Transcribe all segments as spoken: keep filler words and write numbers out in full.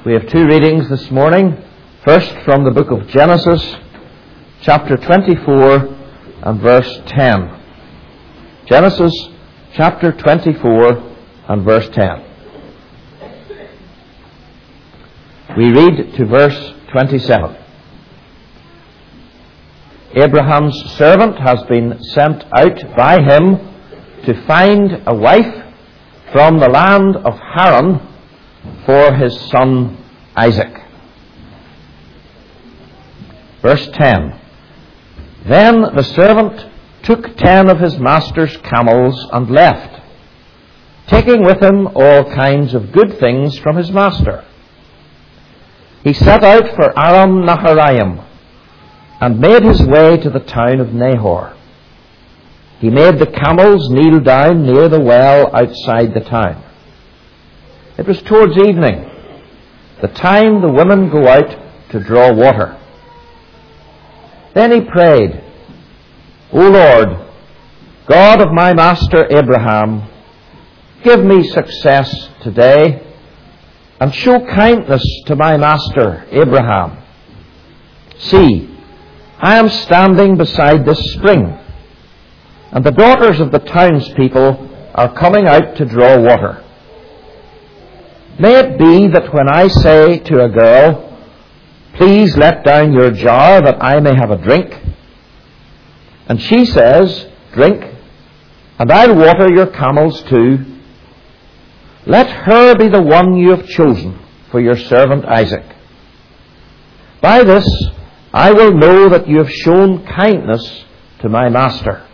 We have two readings this morning. First, from the book of Genesis, chapter twenty-four and verse ten. Genesis, chapter twenty-four and verse ten. We read to verse twenty-seven. Abraham's servant has been sent out by him to find a wife from the land of Haran for his son Isaac. Verse ten. Then the servant took ten of his master's camels and left, taking with him all kinds of good things from his master. He set out for Aram Naharaim and made his way to the town of Nahor. He made the camels kneel down near the well outside the town. It was towards evening, the time the women go out to draw water. Then he prayed, O Lord, God of my master Abraham, give me success today, and show kindness to my master Abraham. See, I am standing beside this spring, and the daughters of the townspeople are coming out to draw water. May it be that when I say to a girl, please let down your jar that I may have a drink, and she says, drink, and I'll water your camels too, let her be the one you have chosen for your servant Isaac. By this I will know that you have shown kindness to my master.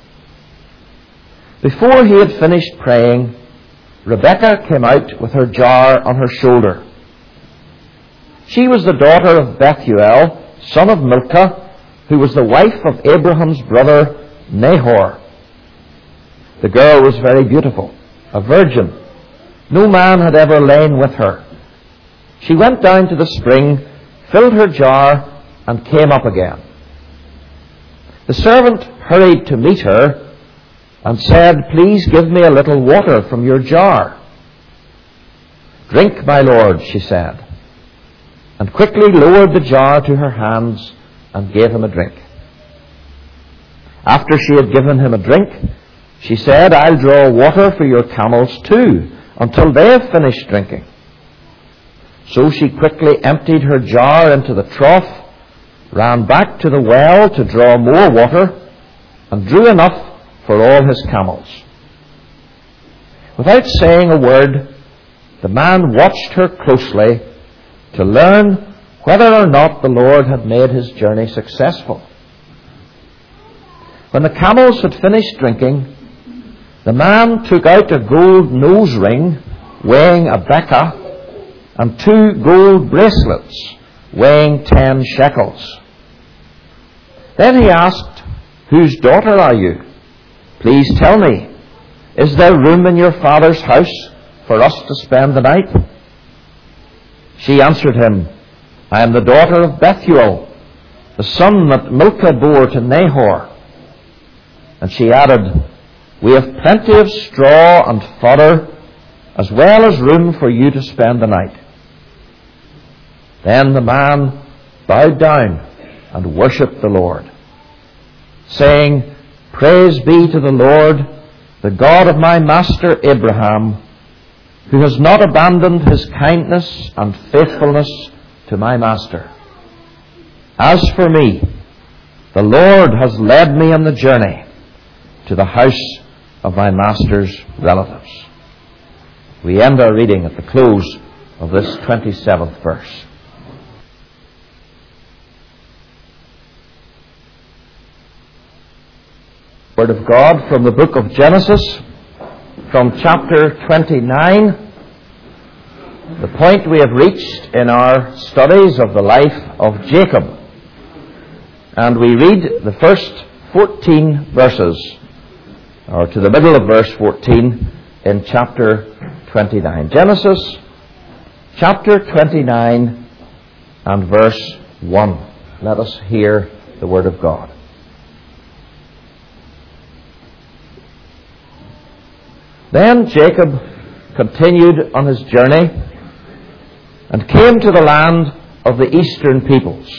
Before he had finished praying, Rebekah came out with her jar on her shoulder. She was the daughter of Bethuel, son of Milcah, who was the wife of Abraham's brother Nahor. The girl was very beautiful, a virgin. No man had ever lain with her. She went down to the spring, filled her jar, and came up again. The servant hurried to meet her and said, please give me a little water from your jar. Drink, my lord, she said, and quickly lowered the jar to her hands and gave him a drink. After she had given him a drink, she said, I'll draw water for your camels too, until they have finished drinking. So she quickly emptied her jar into the trough, ran back to the well to draw more water, and drew enough for all his camels. Without saying a word, the man watched her closely to learn whether or not the Lord had made his journey successful. When the camels had finished drinking, the man took out a gold nose ring weighing a beka and two gold bracelets weighing ten shekels. Then he asked, whose daughter are you? Please tell me, is there room in your father's house for us to spend the night? She answered him, I am the daughter of Bethuel, the son that Milcah bore to Nahor. And she added, we have plenty of straw and fodder, as well as room for you to spend the night. Then the man bowed down and worshipped the Lord, saying, Praise be to the Lord, the God of my master Abraham, who has not abandoned his kindness and faithfulness to my master. As for me, the Lord has led me on the journey to the house of my master's relatives. We end our reading at the close of this twenty-seventh verse. Word of God from the book of Genesis, from chapter twenty-nine, the point we have reached in our studies of the life of Jacob. And we read the first fourteen verses, or to the middle of verse fourteen in chapter twenty-nine. Genesis chapter twenty-nine and verse one. Let us hear the word of God. Then Jacob continued on his journey, and came to the land of the eastern peoples.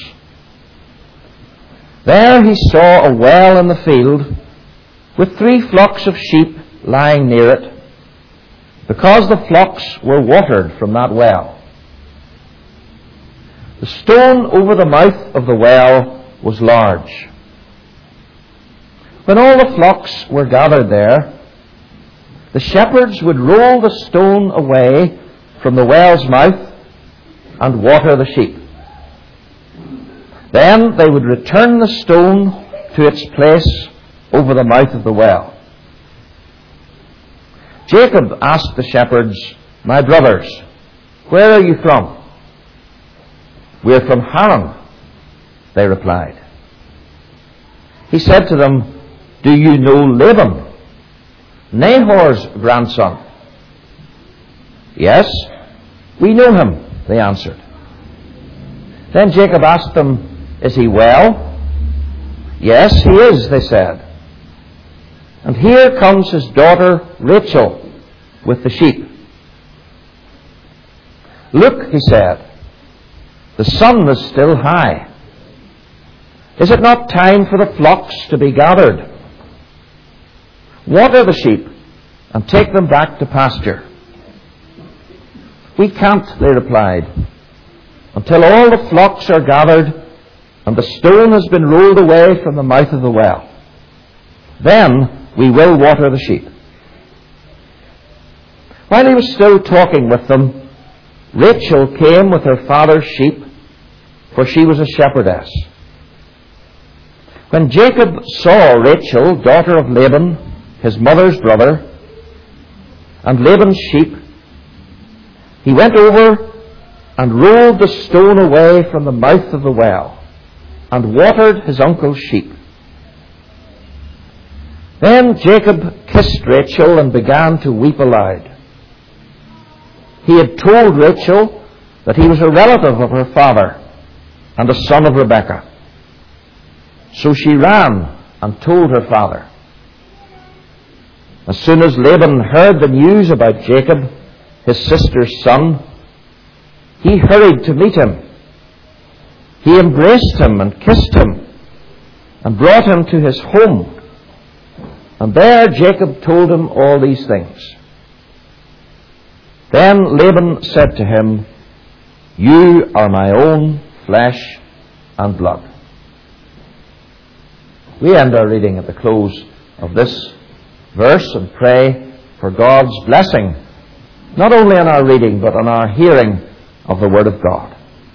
There he saw a well in the field with three flocks of sheep lying near it, because the flocks were watered from that well. The stone over the mouth of the well was large. When all the flocks were gathered there, the shepherds would roll the stone away from the well's mouth and water the sheep. Then they would return the stone to its place over the mouth of the well. Jacob asked the shepherds, "My brothers, where are you from?" "We're from Haran," they replied. He said to them, "Do you know Laban, Nahor's grandson?" "Yes, we know him," they answered. Then Jacob asked them, "Is he well?" "Yes, he is," they said. "And here comes his daughter Rachel with the sheep." "Look," he said, "the sun is still high. Is it not time for the flocks to be gathered? Water the sheep and take them back to pasture." "We can't," they replied, "until all the flocks are gathered and the stone has been rolled away from the mouth of the well. Then we will water the sheep." While he was still talking with them, Rachel came with her father's sheep, for she was a shepherdess. When Jacob saw Rachel, daughter of Laban, his mother's brother, and Laban's sheep, he went over and rolled the stone away from the mouth of the well, and watered his uncle's sheep. Then Jacob kissed Rachel and began to weep aloud. He had told Rachel that he was a relative of her father and a son of Rebekah. So she ran and told her father. As soon as Laban heard the news about Jacob, his sister's son, he hurried to meet him. He embraced him and kissed him and brought him to his home. And there Jacob told him all these things. Then Laban said to him, "You are my own flesh and blood." We end our reading at the close of this verse and pray for God's blessing, not only on our reading, but on our hearing of the Word of God.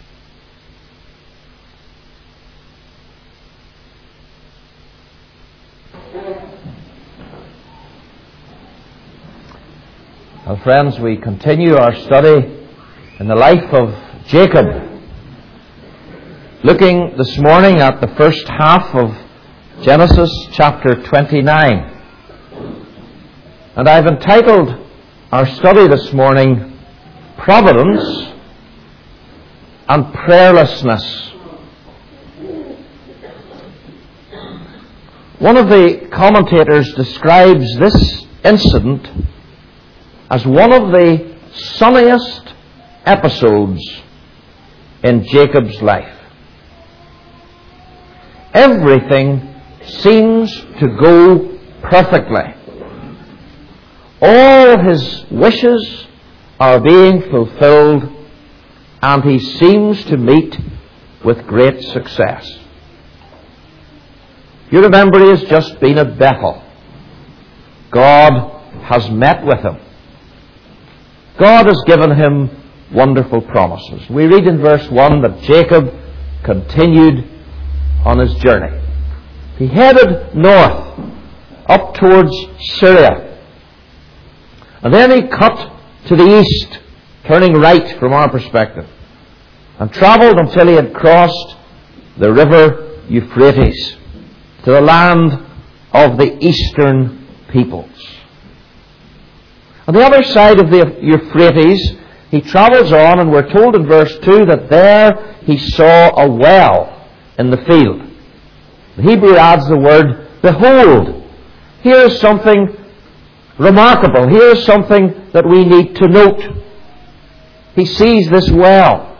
Well, friends, we continue our study in the life of Jacob, looking this morning at the first half of Genesis chapter twenty-nine. And I've entitled our study this morning, Providence and Prayerlessness. One of the commentators describes this incident as one of the sunniest episodes in Jacob's life. Everything seems to go perfectly. All his wishes are being fulfilled, and he seems to meet with great success. You remember he has just been at Bethel. God has met with him. God has given him wonderful promises. We read in verse one that Jacob continued on his journey. He headed north, up towards Syria. And then he cut to the east, turning right from our perspective, and travelled until he had crossed the river Euphrates to the land of the eastern peoples. On the other side of the Euphrates, he travels on, and we're told in verse two that there he saw a well in the field. The Hebrew adds the word, "Behold." Here is something remarkable. Here is something that we need to note. he sees this well.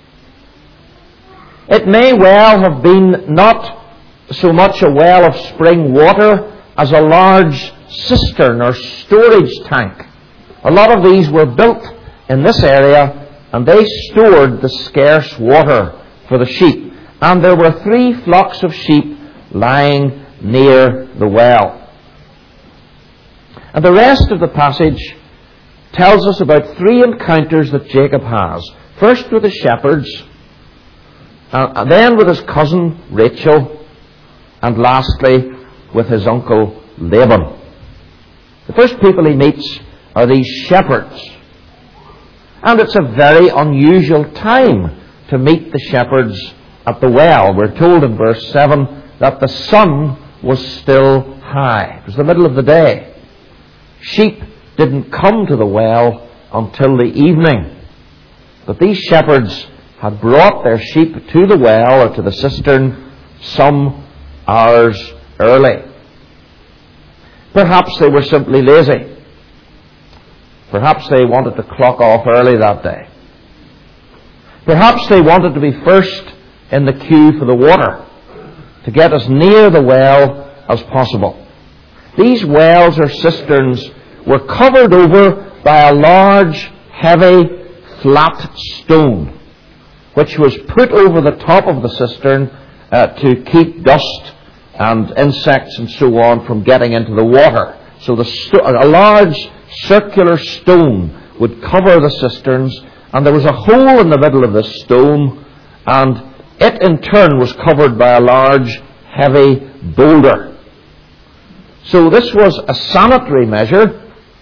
It may well have been not so much a well of spring water as a large cistern or storage tank. A lot of these were built in this area, and they stored the scarce water for the sheep. And there were three flocks of sheep lying near the well. And the rest of the passage tells us about three encounters that Jacob has. First with the shepherds, and then with his cousin Rachel, and lastly with his uncle Laban. The first people he meets are these shepherds. And it's a very unusual time to meet the shepherds at the well. We're told in verse seven that the sun was still high. It was the middle of the day. Sheep didn't come to the well until the evening. But these shepherds had brought their sheep to the well or to the cistern some hours early. Perhaps they were simply lazy. Perhaps they wanted to clock off early that day. Perhaps they wanted to be first in the queue for the water, to get as near the well as possible. These wells or cisterns were covered over by a large, heavy, flat stone, which was put over the top of the cistern uh, to keep dust and insects and so on from getting into the water. So the sto- a large circular stone would cover the cisterns, and there was a hole in the middle of this stone, and it in turn was covered by a large, heavy boulder. So this was a sanitary measure.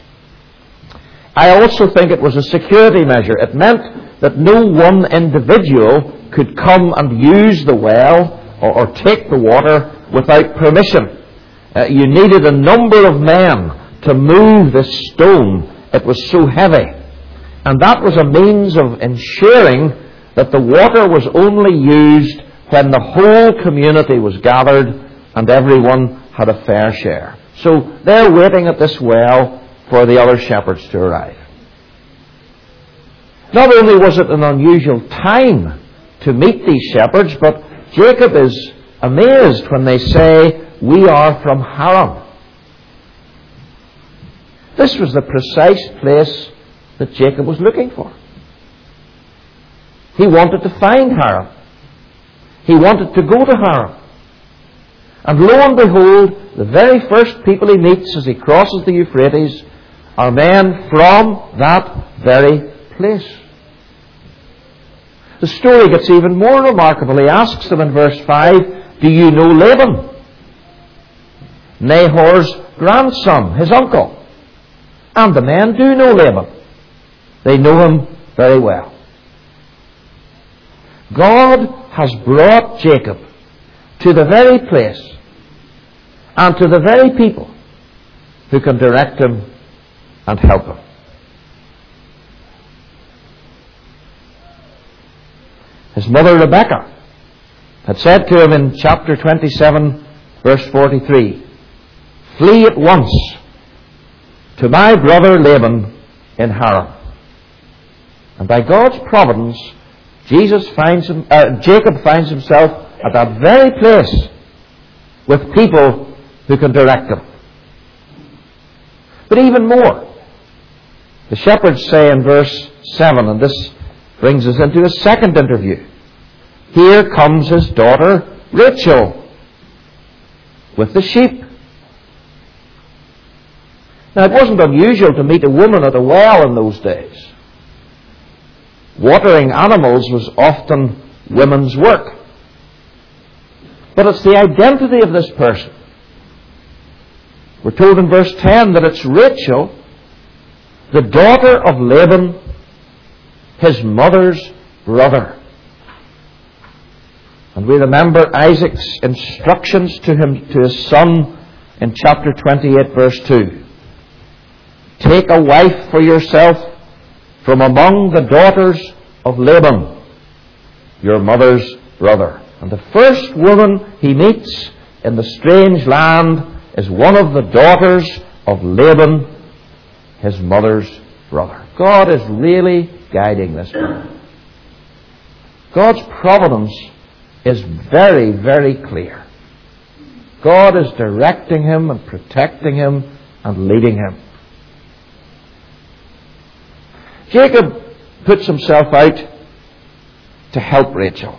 I also think it was a security measure. It meant that no one individual could come and use the well or, or take the water without permission. Uh, you needed a number of men to move this stone. It was so heavy. And that was a means of ensuring that the water was only used when the whole community was gathered and everyone had a fair share. So they're waiting at this well for the other shepherds to arrive. Not only was it an unusual time to meet these shepherds, but Jacob is amazed when they say, "We are from Haran." This was the precise place that Jacob was looking for. He wanted to find Haran. He wanted to go to Haran. And lo and behold, the very first people he meets as he crosses the Euphrates are men from that very place. The story gets even more remarkable. He asks them in verse five, "Do you know Laban, Nahor's grandson, his uncle?" And the men do know Laban. They know him very well. God has brought Jacob to the very place and to the very people who can direct him and help him. His mother Rebekah had said to him in chapter twenty-seven, verse forty-three, "Flee at once to my brother Laban in Haran." And by God's providence, Jesus finds him, uh, Jacob finds himself at that very place with people who can direct him. But even more, the shepherds say in verse seven, and this brings us into a second interview. Here comes his daughter Rachel with the sheep. Now, it wasn't unusual to meet a woman at a well in those days. Watering animals was often women's work. But it's the identity of this person. We're told in verse ten that it's Rachel, the daughter of Laban, his mother's brother. And we remember Isaac's instructions to him, to his son in chapter twenty-eight, verse two. "Take a wife for yourself from among the daughters of Laban, your mother's brother." And the first woman he meets in the strange land is one of the daughters of Laban, his mother's brother. God is really guiding this man. God's providence is very, very clear. God is directing him and protecting him and leading him. Jacob puts himself out to help Rachel.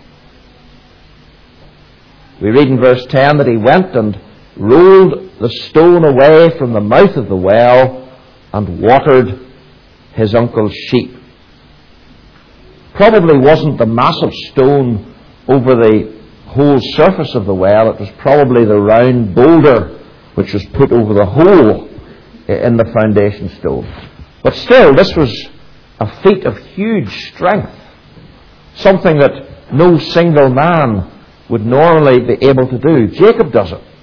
We read in verse ten that he went and rolled the stone away from the mouth of the well and watered his uncle's sheep. Probably wasn't the massive stone over the whole surface of the well. It was probably the round boulder which was put over the hole in the foundation stone. But still, this was a feat of huge strength, something that no single man would normally be able to do. Jacob does it.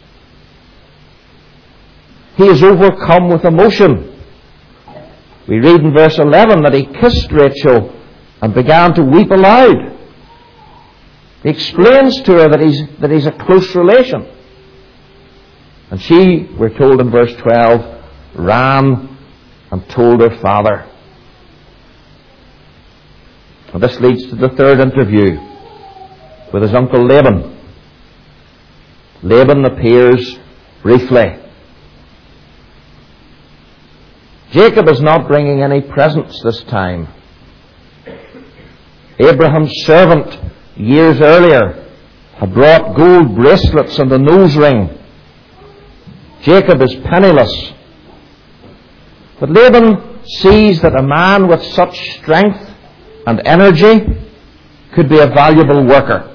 He is overcome with emotion. We read in verse eleven that he kissed Rachel and began to weep aloud. He explains to her that he's, that he's a close relation. And she, we're told in verse twelve, ran and told her father. And this leads to the third interview with his uncle Laban. Laban appears briefly. Jacob is not bringing any presents this time. Abraham's servant years earlier had brought gold bracelets and a nose ring. Jacob is penniless. But Laban sees that a man with such strength and energy could be a valuable worker.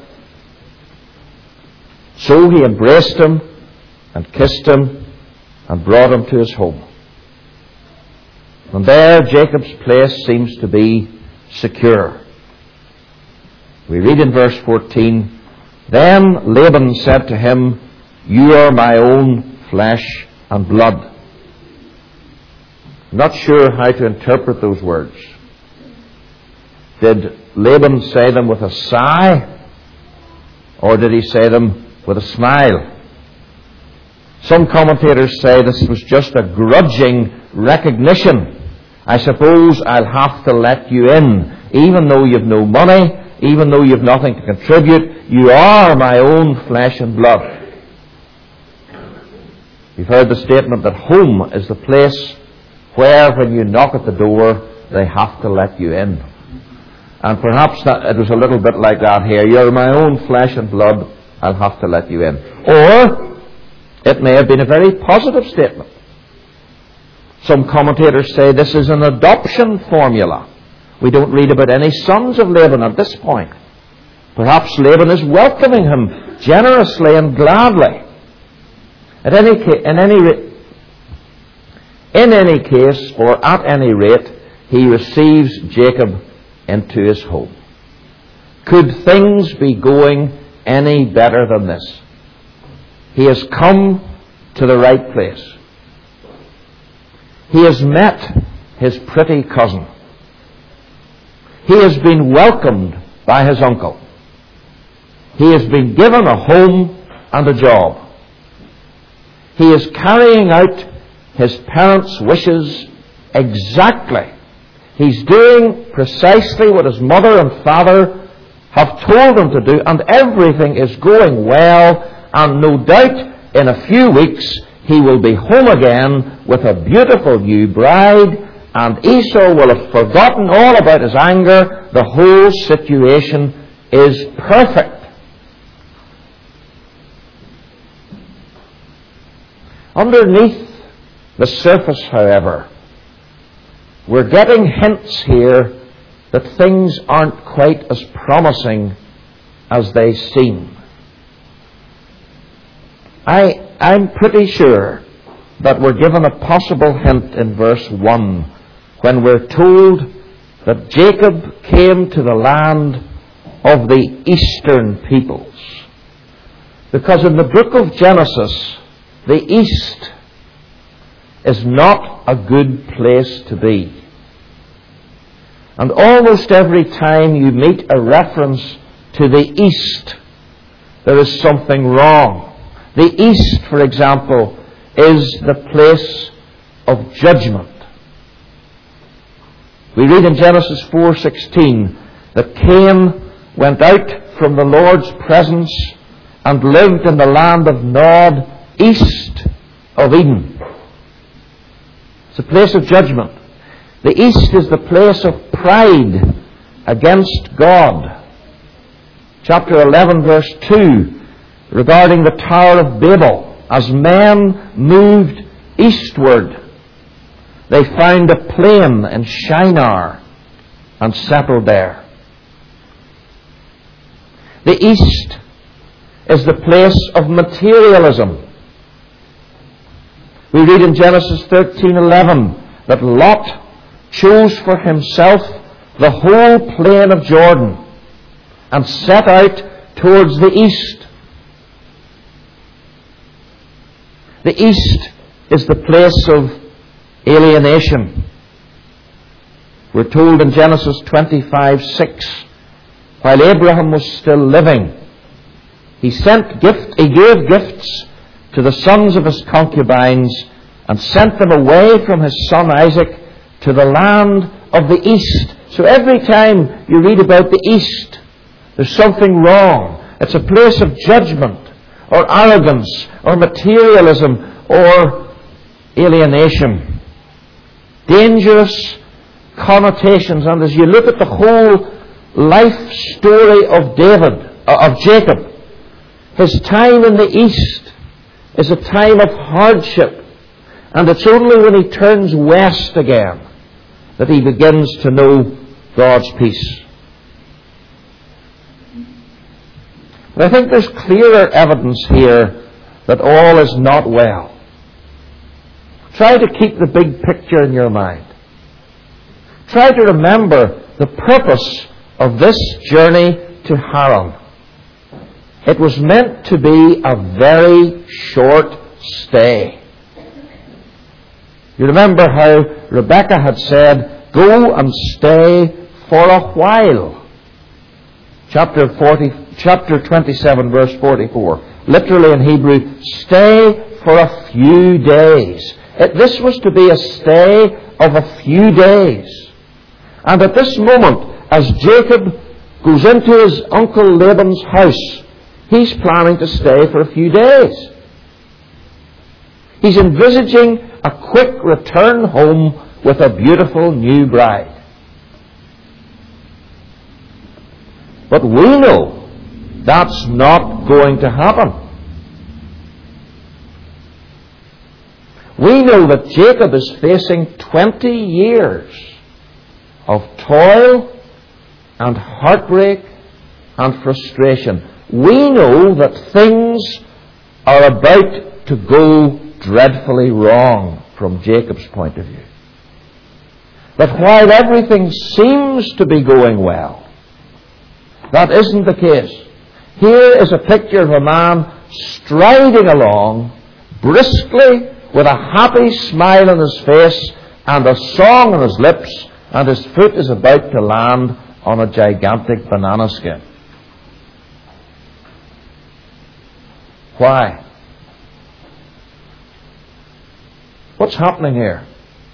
So he embraced him and kissed him and brought him to his home. And there Jacob's place seems to be secure. We read in verse fourteen, Then Laban said to him, You are my own flesh and blood. Not sure how to interpret those words. Did Laban say them with a sigh? Or did he say them with a smile? Some commentators say this was just a grudging recognition. I suppose I'll have to let you in. Even though you've no money, even though you've nothing to contribute, you are my own flesh and blood. You've heard the statement that home is the place where, when you knock at the door, they have to let you in. And perhaps that it was a little bit like that here. You're my own flesh and blood, I'll have to let you in. Or it may have been a very positive statement. Some commentators say this is an adoption formula. We don't read about any sons of Laban at this point. Perhaps Laban is welcoming him generously and gladly. At any ca- in any ra- in any case, or at any rate, he receives Jacob into his home. Could things be going any better than this? He has come to the right place. He has met his pretty cousin. He has been welcomed by his uncle. He has been given a home and a job. He is carrying out his parents' wishes exactly. He's doing precisely what his mother and father have told him to do, and everything is going well, and no doubt in a few weeks he will be home again with a beautiful new bride, and Esau will have forgotten all about his anger. The whole situation is perfect. Underneath the surface, however, we're getting hints here that things aren't quite as promising as they seem. I, I'm pretty sure that we're given a possible hint in verse one when we're told that Jacob came to the land of the eastern peoples. Because in the book of Genesis, the east is not a good place to be. And almost every time you meet a reference to the east, there is something wrong. The east, for example, is the place of judgment. We read in Genesis four sixteen that Cain went out from the Lord's presence and lived in the land of Nod, east of Eden. It's a place of judgment. The east is the place of pride against God. Chapter eleven, verse two, regarding the Tower of Babel. As men moved eastward, they found a plain in Shinar and settled there. The east is the place of materialism. We read in Genesis thirteen eleven that Lot chose for himself the whole plain of Jordan and set out towards the east. The east is the place of alienation. We're told in Genesis twenty-five six, while Abraham was still living, he sent gift, he gave gifts to the sons of his concubines and sent them away from his son Isaac to the land of the east. So every time you read about the east, there's something wrong. It's a place of judgment, or arrogance, or materialism, or alienation. Dangerous connotations. And as you look at the whole life story of David, of Jacob, his time in the east is a time of hardship. And it's only when he turns west again that he begins to know God's peace. But I think there's clearer evidence here that all is not well. Try to keep the big picture in your mind. Try to remember the purpose of this journey to Haran. It was meant to be a very short stay. You remember how Rebekah had said, "Go and stay for a while." Chapter forty, chapter twenty-seven, verse forty-four. Literally in Hebrew, stay for a few days. It, this was to be a stay of a few days. And at this moment, as Jacob goes into his uncle Laban's house, he's planning to stay for a few days. He's envisaging a quick return home with a beautiful new bride. But we know that's not going to happen. We know that Jacob is facing twenty years of toil and heartbreak and frustration. We know that things are about to go dreadfully wrong from Jacob's point of view. That while everything seems to be going well, that isn't the case. Here is a picture of a man striding along briskly with a happy smile on his face and a song on his lips, and his foot is about to land on a gigantic banana skin. Why? What's happening here?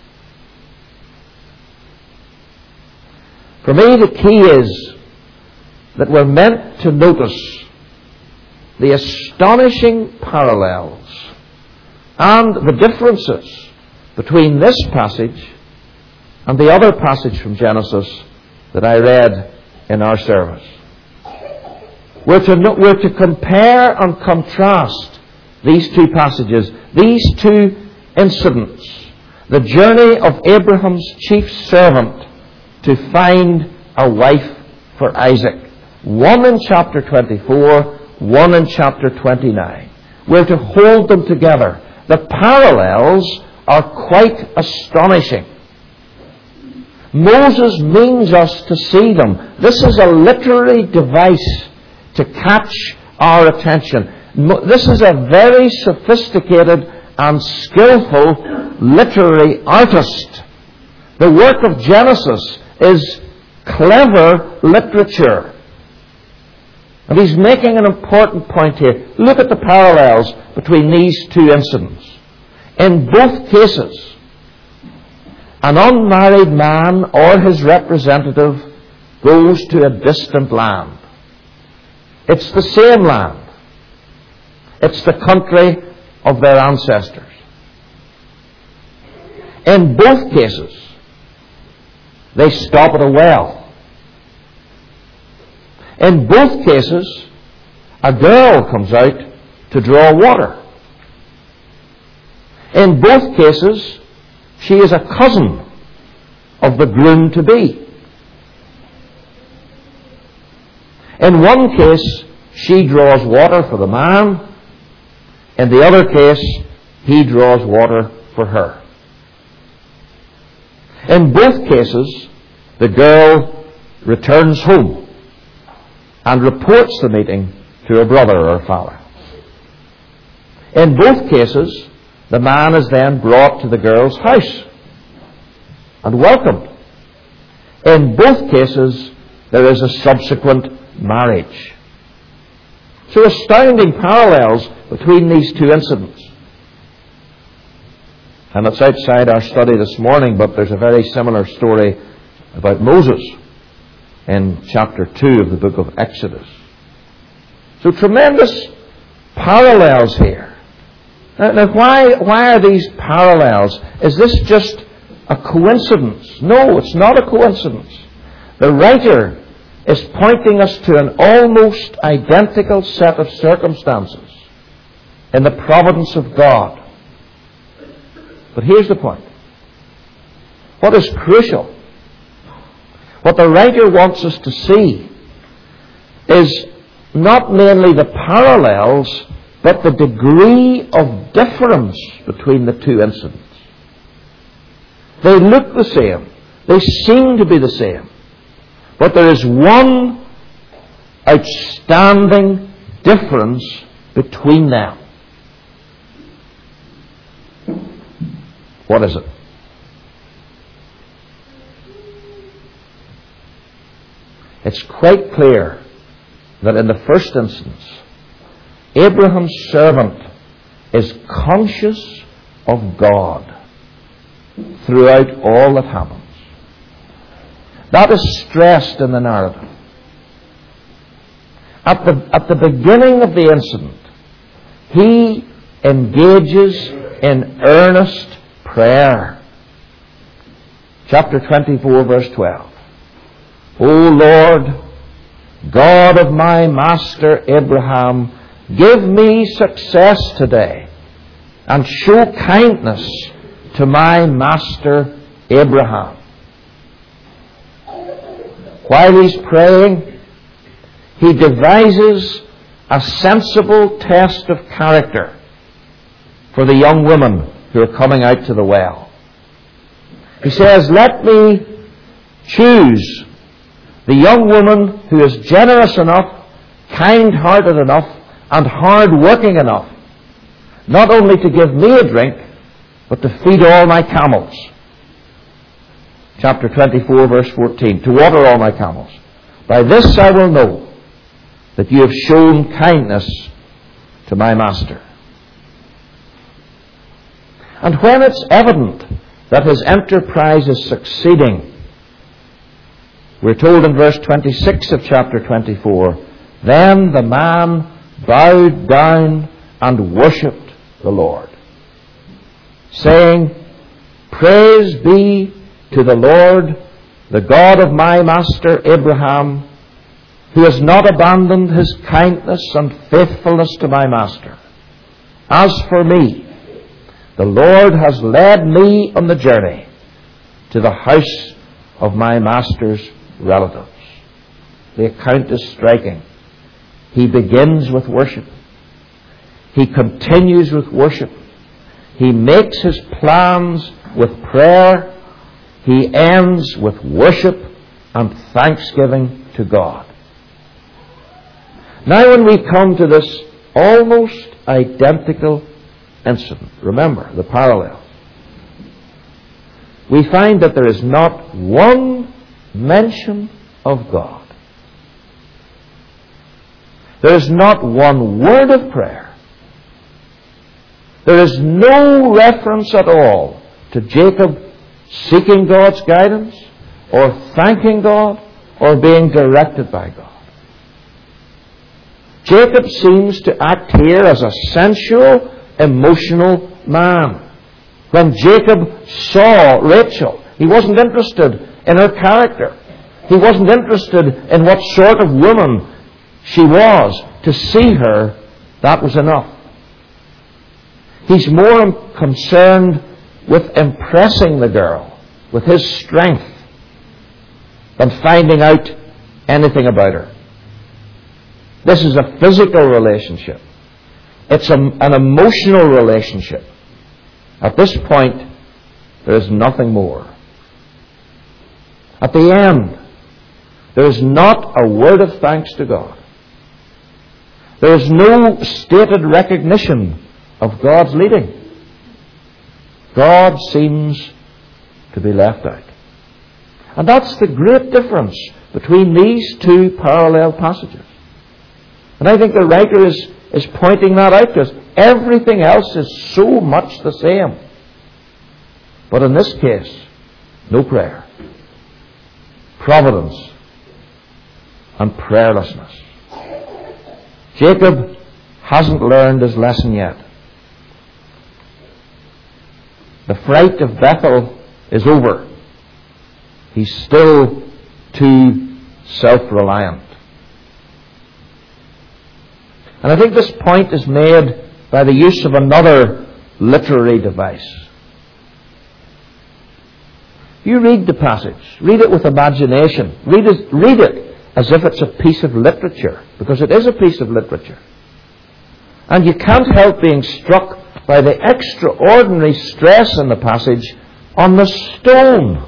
For me, the key is that we're meant to notice the astonishing parallels and the differences between this passage and the other passage from Genesis that I read in our service. We're to, no, we're to compare and contrast these two passages, these two incidents. The journey of Abraham's chief servant to find a wife for Isaac. One in chapter twenty-four, one in chapter twenty-nine. We're to hold them together. The parallels are quite astonishing. Moses means us to see them. This is a literary device to catch our attention. This is a very sophisticated and skillful literary artist. The work of Genesis is clever literature. And he's making an important point here. Look at the parallels between these two incidents. In both cases, an unmarried man or his representative goes to a distant land. It's the same land. It's the country of their ancestors. In both cases, they stop at a well. In both cases, a girl comes out to draw water. In both cases, she is a cousin of the groom-to-be. In one case, she draws water for the man. In the other case, he draws water for her. In both cases, the girl returns home and reports the meeting to her brother or her father. In both cases, the man is then brought to the girl's house and welcomed. In both cases, there is a subsequent marriage. So astounding parallels between these two incidents. And it's outside our study this morning, but there's a very similar story about Moses in chapter two of the book of Exodus. So tremendous parallels here. Now, now why, why are these parallels? Is this just a coincidence? No, it's not a coincidence. The writer is pointing us to an almost identical set of circumstances in the providence of God. But here's the point. What is crucial, what the writer wants us to see, is not mainly the parallels, but the degree of difference between the two incidents. They look the same. They seem to be the same. But there is one outstanding difference between them. What is it? It's quite clear that in the first instance, Abraham's servant is conscious of God throughout all that happens. That is stressed in the narrative. At the, at the beginning of the incident, he engages in earnest prayer. Chapter twenty-four, verse twelve. O Lord, God of my master Abraham, give me success today and show kindness to my master Abraham. While he's praying, he devises a sensible test of character for the young women who are coming out to the well. He says, let me choose the young woman who is generous enough, kind-hearted enough, and hard-working enough, not only to give me a drink, but to feed all my camels. Chapter twenty-four, verse fourteen, to water all my camels. By this I will know that you have shown kindness to my master. And when it's evident that his enterprise is succeeding, we're told in verse twenty-six of chapter twenty-four, then the man bowed down and worshipped the Lord, saying, Praise be to the Lord, the God of my master Abraham, who has not abandoned his kindness and faithfulness to my master. As for me, the Lord has led me on the journey to the house of my master's relatives. The account is striking. He begins with worship. He continues with worship. He makes his plans with prayer. He ends with worship and thanksgiving to God. Now when we come to this almost identical incident, remember the parallel, we find that there is not one mention of God. There is not one word of prayer. There is no reference at all to Jacob seeking God's guidance, or thanking God, or being directed by God. Jacob seems to act here as a sensual, emotional man. When Jacob saw Rachel, he wasn't interested in her character. He wasn't interested in what sort of woman she was. To see her, that was enough. He's more concerned with impressing the girl, with his strength, than finding out anything about her. This is a physical relationship. It's a, an emotional relationship. At this point, there is nothing more. At the end, there is not a word of thanks to God. There is no stated recognition of God's leading. God seems to be left out. And that's the great difference between these two parallel passages. And I think the writer is, is pointing that out to us. Everything else is so much the same. But in this case, no prayer. Providence and prayerlessness. Jacob hasn't learned his lesson yet. The fright of Bethel is over. He's still too self-reliant. And I think this point is made by the use of another literary device. You read the passage. Read it with imagination. Read it, read it as if it's a piece of literature, because it is a piece of literature. And you can't help being struck by the extraordinary stress in the passage on the stone.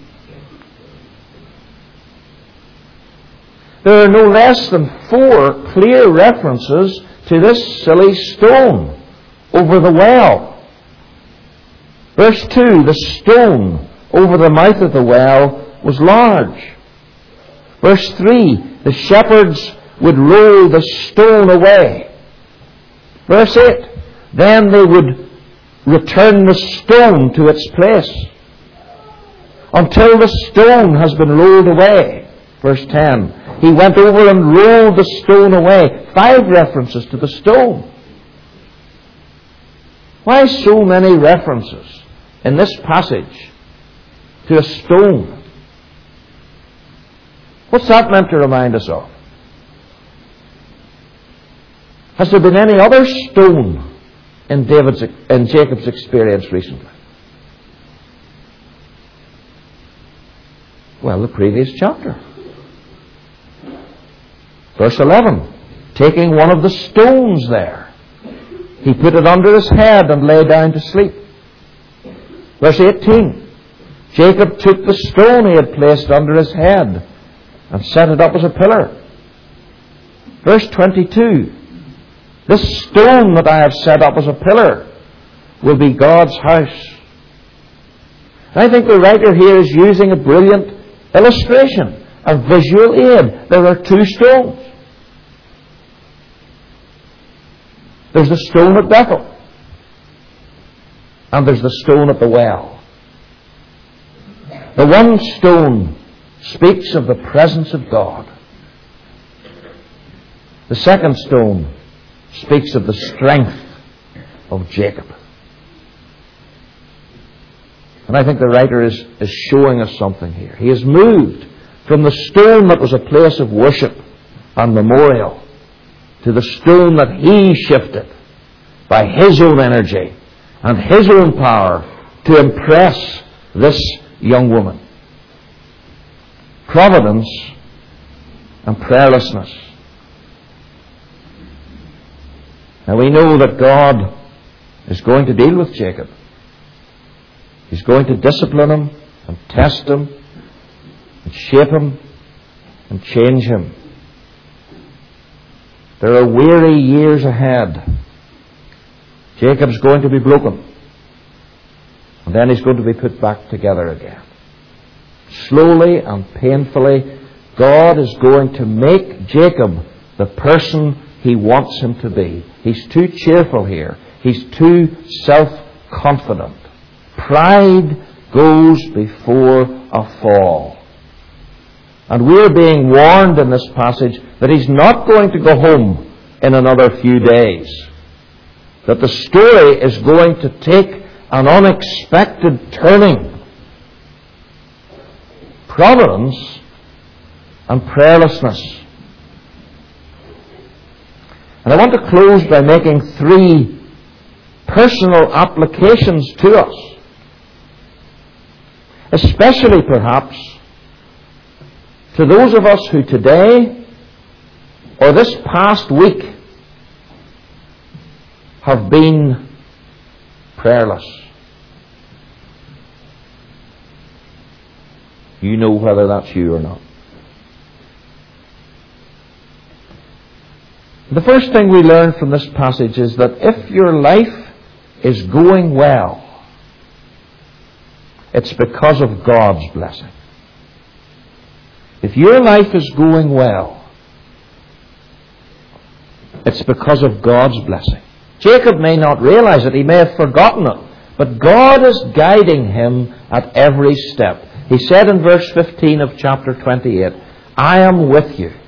There are no less than four clear references to this silly stone over the well. Verse two, the stone over the mouth of the well was large. Verse three, the shepherds would roll the stone away. Verse eight, then they would return the stone to its place until the stone has been rolled away. Verse ten, he went over and rolled the stone away. Five references to the stone. Why so many references in this passage to a stone? What's that meant to remind us of? Has there been any other stone in David's, in Jacob's experience recently? Well, the previous chapter. Verse eleven, taking one of the stones there, he put it under his head and lay down to sleep. Verse eighteen, Jacob took the stone he had placed under his head and set it up as a pillar. Verse twenty-two, this stone that I have set up as a pillar will be God's house. I think the writer here is using a brilliant illustration, a visual aid. There are two stones. There's the stone at Bethel, and there's the stone at the well. The one stone speaks of the presence of God. The second stone speaks of the strength of Jacob. And I think the writer is, is showing us something here. He has moved from the stone that was a place of worship and memorial to the stone that he shifted by his own energy and his own power to impress this young woman. Providence and prayerlessness. Now we know that God is going to deal with Jacob. He's going to discipline him and test him and shape him and change him. There are weary years ahead. Jacob's going to be broken. And then he's going to be put back together again. Slowly and painfully, God is going to make Jacob the person he wants him to be. He's too cheerful here. He's too self-confident. Pride goes before a fall. And we're being warned in this passage that he's not going to go home in another few days. That the story is going to take an unexpected turning. Providence and prayerlessness. And I want to close by making three personal applications to us. Especially perhaps to those of us who today or this past week have been prayerless. You know whether that's you or not. The first thing we learn from this passage is that if your life is going well, it's because of God's blessing. If your life is going well, it's because of God's blessing. Jacob may not realize it, he may have forgotten it, but God is guiding him at every step. He said in verse fifteen of chapter twenty-eight, I am with you.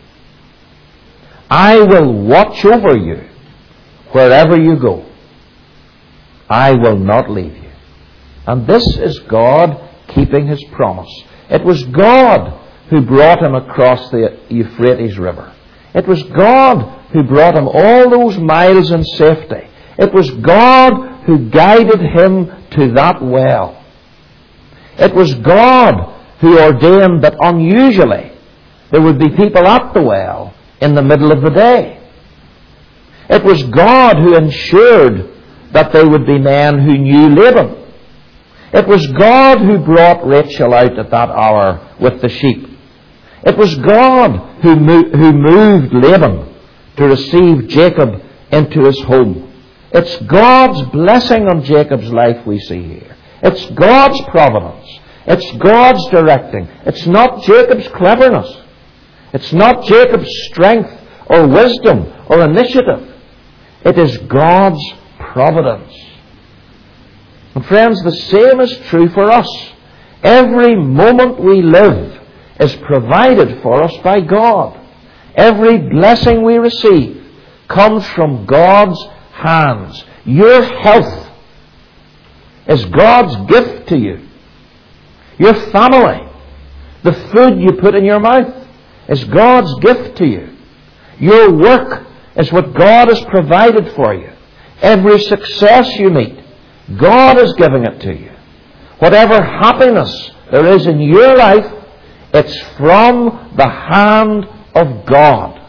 I will watch over you wherever you go. I will not leave you. And this is God keeping his promise. It was God who brought him across the Euphrates River. It was God who brought him all those miles in safety. It was God who guided him to that well. It was God who ordained that unusually there would be people at the well in the middle of the day. It was God who ensured that they would be men who knew Laban. It was God who brought Rachel out at that hour with the sheep. It was God who, mo- who moved Laban to receive Jacob into his home. It's God's blessing on Jacob's life we see here. It's God's providence. It's God's directing. It's not Jacob's cleverness. It's not Jacob's strength or wisdom or initiative. It is God's providence. And friends, the same is true for us. Every moment we live is provided for us by God. Every blessing we receive comes from God's hands. Your health is God's gift to you. Your family, the food you put in your mouth, is God's gift to you. Your work is what God has provided for you. Every success you meet, God is giving it to you. Whatever happiness there is in your life, it's from the hand of God.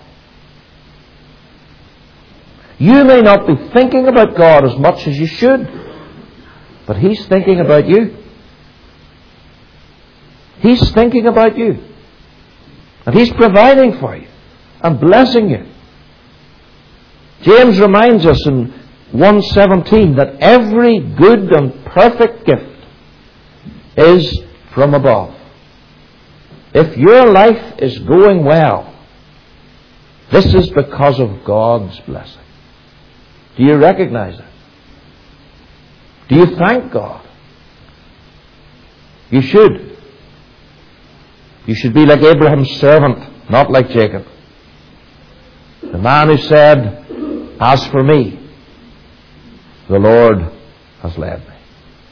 You may not be thinking about God as much as you should, but He's thinking about you. He's thinking about you. And He's providing for you and blessing you. James reminds us in one seventeen that every good and perfect gift is from above. If your life is going well, this is because of God's blessing. Do you recognize it? Do you thank God? You should. You should be like Abraham's servant, not like Jacob. The man who said, as for me, the Lord has led me.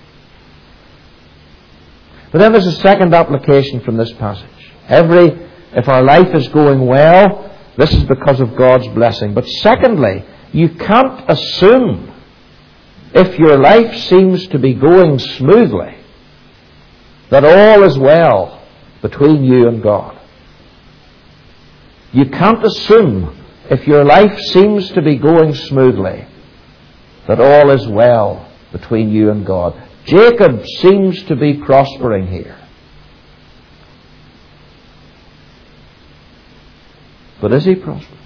But then there's a second application from this passage. Every, if our life is going well, this is because of God's blessing. But secondly, you can't assume, if your life seems to be going smoothly, that all is well between you and God. You can't assume, if your life seems to be going smoothly, that all is well between you and God. Jacob seems to be prospering here. But is he prospering?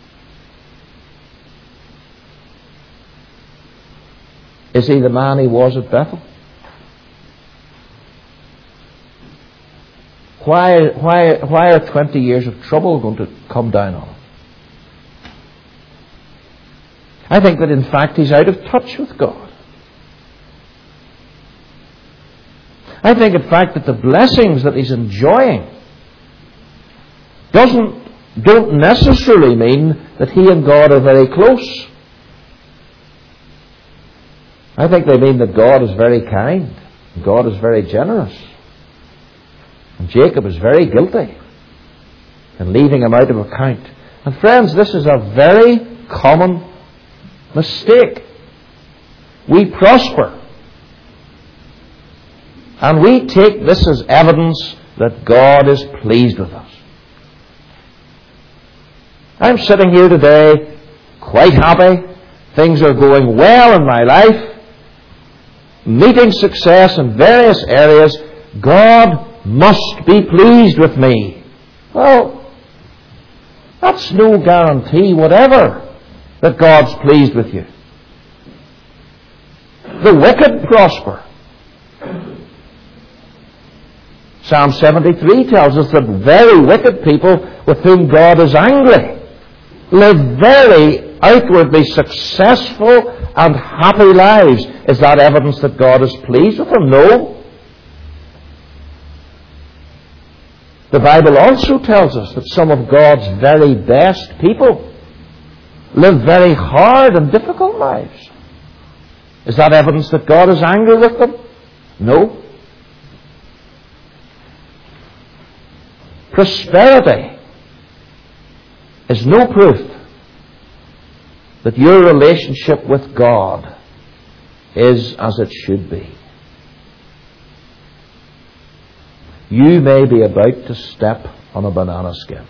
Is he the man he was at Bethel? Why, why, why are twenty years of trouble going to come down on him? I think that in fact he's out of touch with God. I think, in fact, that the blessings that he's enjoying doesn't, don't necessarily mean that he and God are very close. I think they mean that God is very kind. And God is very generous. And Jacob is very guilty in leaving him out of account. And friends, this is a very common mistake. We prosper. And we take this as evidence that God is pleased with us. I'm sitting here today quite happy. Things are going well in my life. Meeting success in various areas. God must be pleased with me. Well, that's no guarantee whatever that God's pleased with you. The wicked prosper. Psalm seventy-three tells us that very wicked people with whom God is angry live very outwardly successful and happy lives. Is that evidence that God is pleased with them? No. The Bible also tells us that some of God's very best people live very hard and difficult lives. Is that evidence that God is angry with them? No. Prosperity is no proof that your relationship with God is as it should be. You may be about to step on a banana skin.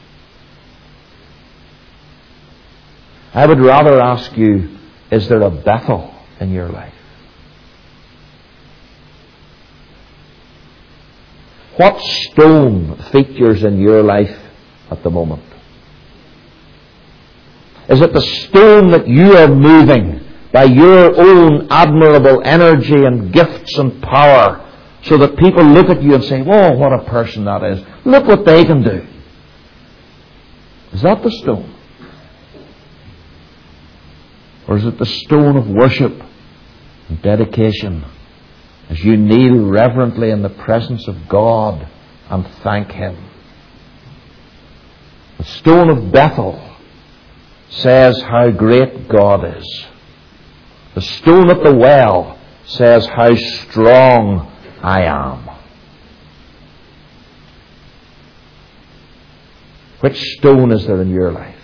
I would rather ask you, is there a Bethel in your life? What stone features in your life at the moment? Is it the stone that you are moving by your own admirable energy and gifts and power, so that people look at you and say, "Oh, what a person that is. Look what they can do." Is that the stone? Or is it the stone of worship and dedication as you kneel reverently in the presence of God and thank Him? The stone of Bethel says how great God is. The stone at the well says how strong I am. Which stone is there in your life?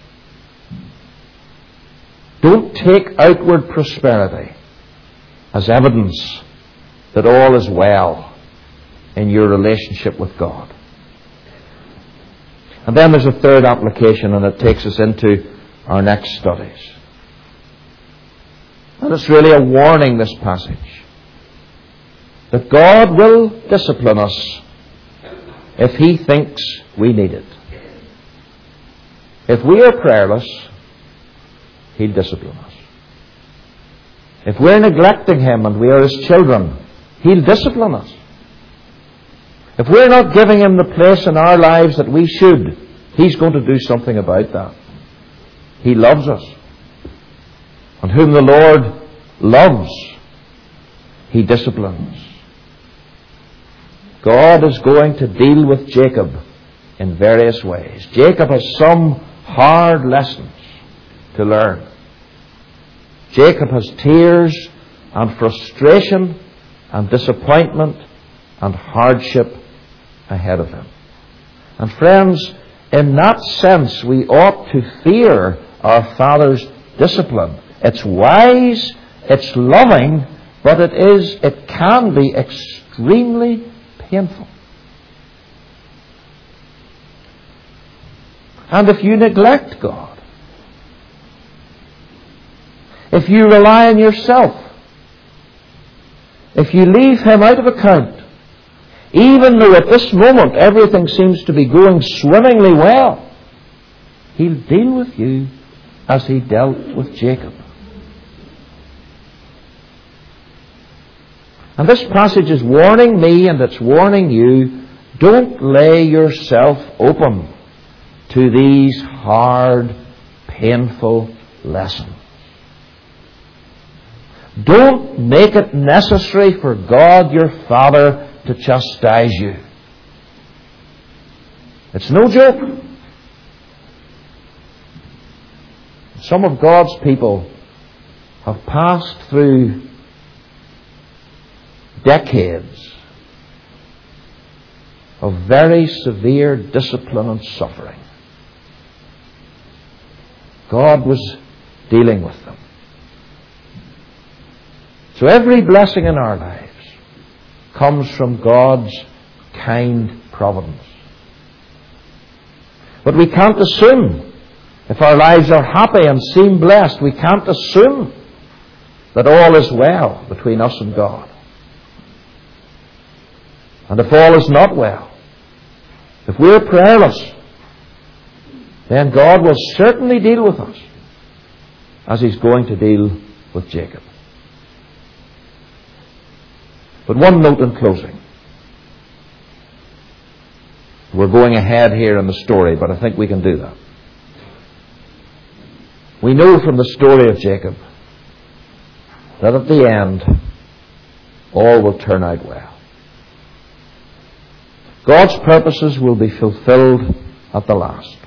Don't take outward prosperity as evidence that all is well in your relationship with God. And then there's a third application, and it takes us into our next studies. And it's really a warning, this passage, that God will discipline us if He thinks we need it. If we are prayerless, He'll discipline us. If we're neglecting Him and we are His children, He'll discipline us. If we're not giving Him the place in our lives that we should, He's going to do something about that. He loves us. And whom the Lord loves, He disciplines. God is going to deal with Jacob in various ways. Jacob has some hard lessons to learn. Jacob has tears and frustration and disappointment and hardship ahead of him. And friends, in that sense, we ought to fear our Father's discipline. It's wise, it's loving, but it is, it can be extremely painful. And if you neglect God, if you rely on yourself, if you leave Him out of account, even though at this moment everything seems to be going swimmingly well, He'll deal with you as He dealt with Jacob. And this passage is warning me, and it's warning you, don't lay yourself open to these hard, painful lessons. Don't make it necessary for God your Father to chastise you. It's no joke. Some of God's people have passed through decades of very severe discipline and suffering. God was dealing with them. So every blessing in our lives comes from God's kind providence. But we can't assume, if our lives are happy and seem blessed, we can't assume that all is well between us and God. And if all is not well, if we're prayerless, then God will certainly deal with us as He's going to deal with Jacob. But one note in closing. We're going ahead here in the story, but I think we can do that. We know from the story of Jacob that at the end, all will turn out well. God's purposes will be fulfilled at the last.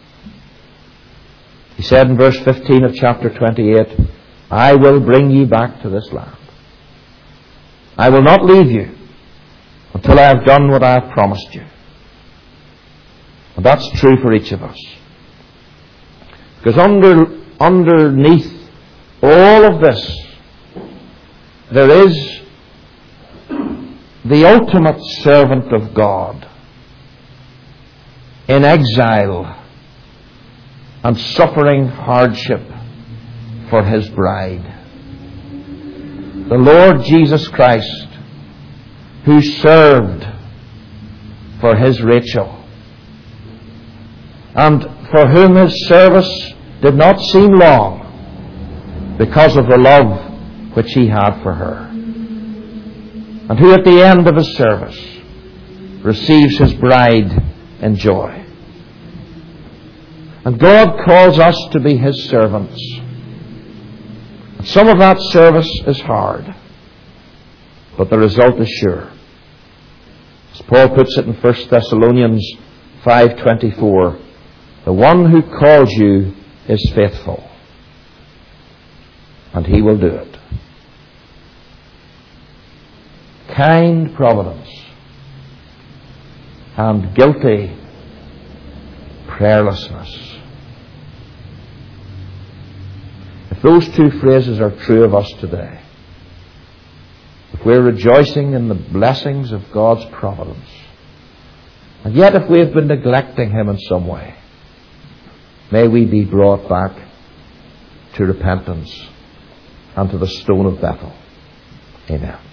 He said in verse fifteen of chapter twenty-eight, I will bring you back to this land. I will not leave you until I have done what I have promised you. And that's true for each of us. Because under, underneath all of this, there is the ultimate servant of God in exile and suffering hardship for His bride. The Lord Jesus Christ, who served for His Rachel, and for whom His service did not seem long because of the love which He had for her, and who at the end of His service receives His bride in joy. And God calls us to be His servants. Some of that service is hard, but the result is sure. As Paul puts it in First Thessalonians five twenty-four, the one who calls you is faithful, and He will do it. Kind providence and guilty prayerlessness. If those two phrases are true of us today, if we're rejoicing in the blessings of God's providence, and yet if we have been neglecting Him in some way, may we be brought back to repentance and to the stone of Bethel. Amen.